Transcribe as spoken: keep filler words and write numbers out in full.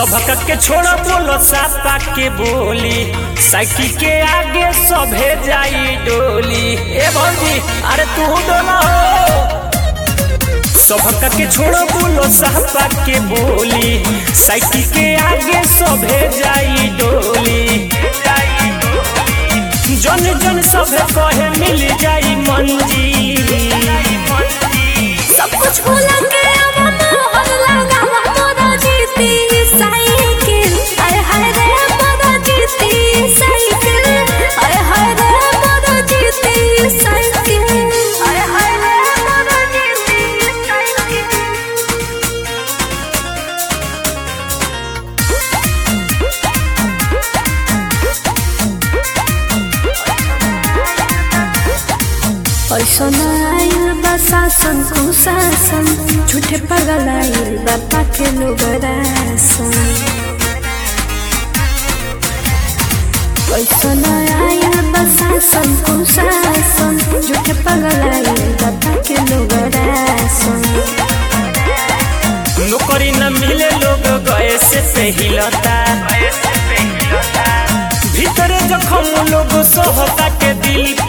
सबक के छोड़ा बोलो सापा के बोली, साइकिल के आगे सभे जाई डोली। ए भौजी अरे तू डोला हो। सबक के छोड़ा बोलो सापा के बोली, साइकिल के आगे सभे जाई डोली। जन जन सभे कहे मिल जाई मंजी, सब कुछ भूला के अब मोहर लगावा तोरा जीती साइकिल। आय हाय रे तोरा जीती साइकिल, आय हाय रे तोरा जीती साइकिल, आय हाय रे तोरा जीती साइकिल। ऐसन आइल बा शासन कुशासन, झूठे पगल आइल बापा के लोग रासन। ऐसन आइल बा शासन कुशासन, झूठे पगल आइल बापा के लोग रासन। नौकरी न मिले लोग गए से पहिलता, भीतर जखम लोग सोहता के दिल